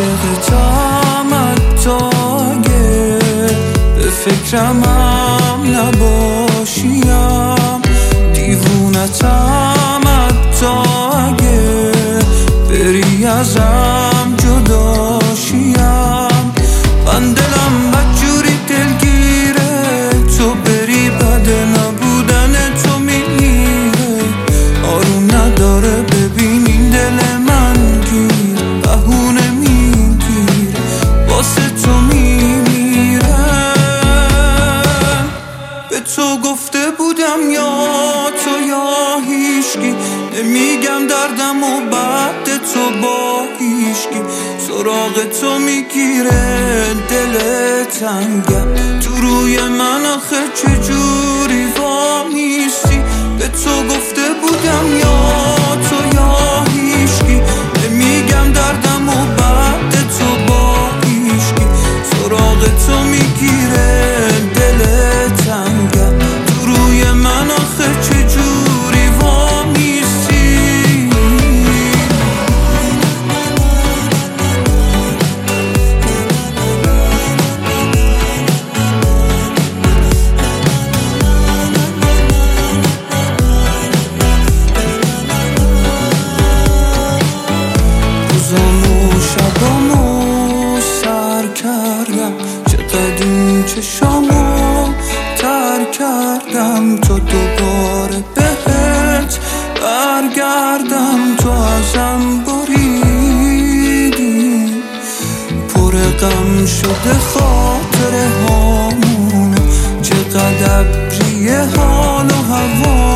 عاشقتم حتی اگه به فکرم هم نباشیم، دیوونتم حتی اگه بری ازم جداشیم. من دلم بدجوری دلگیره، تو بری بده نبودن تو میمیره. آروم نداره ببین این دل من گیر، بهونه میگیره واسه تو میمیره. به تو گفته بودم یا تو یا هیچکی، نمیگم دردم و بعد تو با هیچکی. سراغ تو میگیره دل تنگم، تو روی من آخه چجوری وامیستی. به تو گفته بودم یا تو یا هیچکی، نمیگم دردم و بعد تو با هیچکی. سراغ تو میگیره دل تنگم، تو روی من آخه چجوری وامیستی. روزامو شبامو سر کردم، چقدر این چشامو تر کردم تا دوباره بهت برگردم. تو ازم بریدی، پر غم شده خاطره هامونه، چقدر ابریه حال و هوا